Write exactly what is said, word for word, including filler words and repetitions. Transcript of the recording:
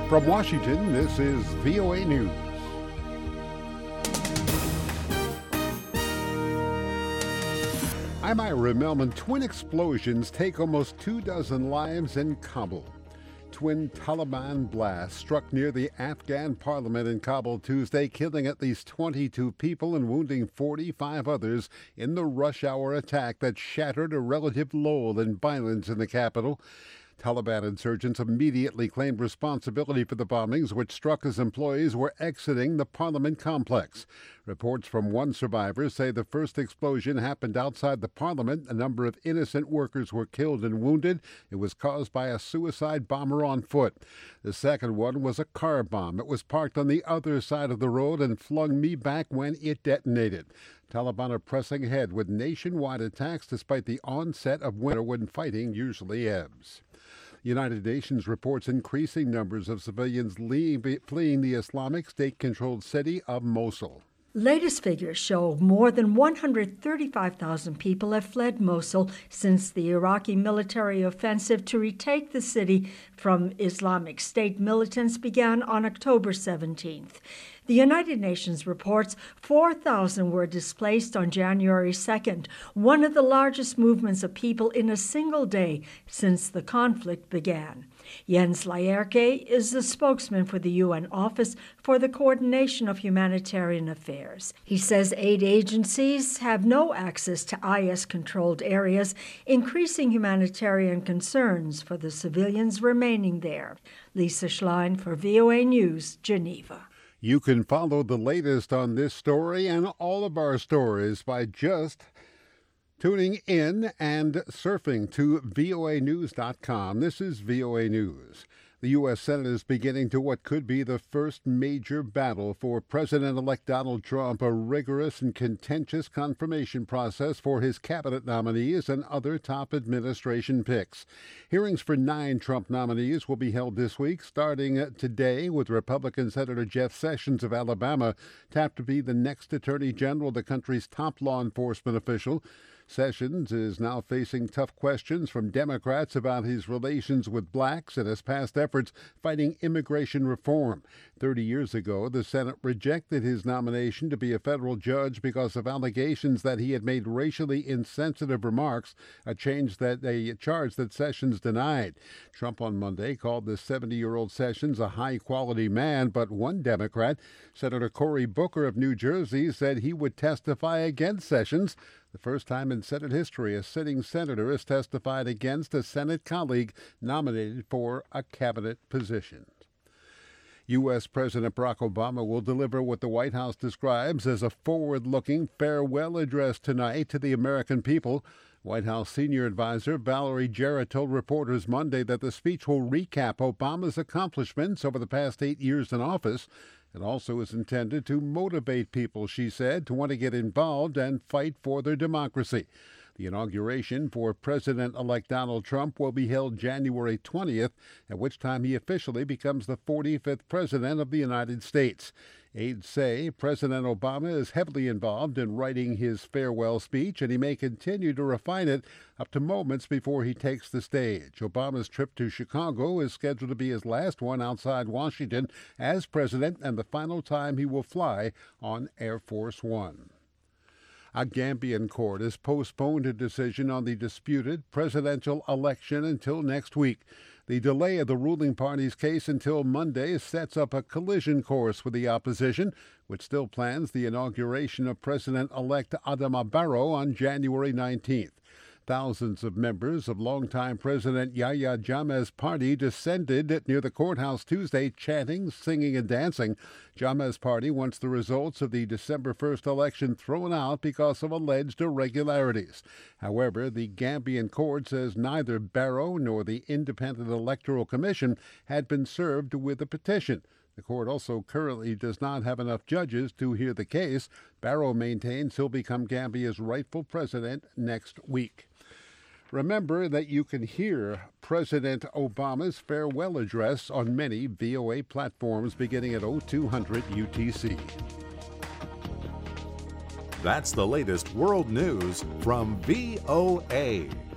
From Washington, this is V O A News. I'm Ira Melman. Twin explosions take almost two dozen lives in Kabul. Twin Taliban blasts struck near the Afghan parliament in Kabul Tuesday, killing at least twenty-two people and wounding forty-five others in the rush hour attack that shattered a relative lull in violence in the capital. Taliban insurgents immediately claimed responsibility for the bombings, which struck as employees were exiting the parliament complex. Reports from one survivor say the first explosion happened outside the parliament. A number of innocent workers were killed and wounded. It was caused by a suicide bomber on foot. The second one was a car bomb. It was parked on the other side of the road and flung me back when it detonated. Taliban are pressing ahead with nationwide attacks despite the onset of winter when fighting usually ebbs. United Nations reports increasing numbers of civilians leave, fleeing the Islamic State-controlled city of Mosul. Latest figures show more than one hundred thirty-five thousand people have fled Mosul since the Iraqi military offensive to retake the city from Islamic State militants began on October seventeenth. The United Nations reports four thousand were displaced on January second, one of the largest movements of people in a single day since the conflict began. Jens Laerke is the spokesman for the U N Office for the Coordination of Humanitarian Affairs. He says aid agencies have no access to I S-controlled areas, increasing humanitarian concerns for the civilians remaining there. Lisa Schlein for V O A News, Geneva. You can follow the latest on this story and all of our stories by just tuning in and surfing to V O A news dot com. This is V O A News. The U S Senate is beginning to what could be the first major battle for President-elect Donald Trump, a rigorous and contentious confirmation process for his cabinet nominees and other top administration picks. Hearings for nine Trump nominees will be held this week, starting today with Republican Senator Jeff Sessions of Alabama, tapped to be the next Attorney General, the country's top law enforcement official. Sessions is now facing tough questions from Democrats about his relations with blacks and his past efforts fighting immigration reform. Thirty years ago, the Senate rejected his nomination to be a federal judge because of allegations that he had made racially insensitive remarks, a change that a charge that Sessions denied. Trump on Monday called the seventy-year-old Sessions a high-quality man, but one Democrat, Senator Cory Booker of New Jersey, said he would testify against Sessions. The first time in Senate history a sitting senator has testified against a Senate colleague nominated for a cabinet position. U S. President Barack Obama will deliver what the White House describes as a forward-looking farewell address tonight to the American people. White House senior advisor Valerie Jarrett told reporters Monday that the speech will recap Obama's accomplishments over the past eight years in office. It also is intended to motivate people, she said, to want to get involved and fight for their democracy. The inauguration for President-elect Donald Trump will be held January twentieth, at which time he officially becomes the forty-fifth president of the United States. Aides say President Obama is heavily involved in writing his farewell speech, and he may continue to refine it up to moments before he takes the stage. Obama's trip to Chicago is scheduled to be his last one outside Washington as president and the final time he will fly on Air Force One. A Gambian court has postponed a decision on the disputed presidential election until next week. The delay of the ruling party's case until Monday sets up a collision course with the opposition, which still plans the inauguration of President-elect Adama Barrow on January nineteenth. Thousands of members of longtime President Yahya Jammeh's party descended near the courthouse Tuesday, chanting, singing, and dancing. Jammeh's party wants the results of the December first election thrown out because of alleged irregularities. However, the Gambian court says neither Barrow nor the Independent Electoral Commission had been served with a petition. The court also currently does not have enough judges to hear the case. Barrow maintains he'll become Gambia's rightful president next week. Remember that you can hear President Obama's farewell address on many V O A platforms beginning at oh two hundred U T C. That's the latest world news from V O A.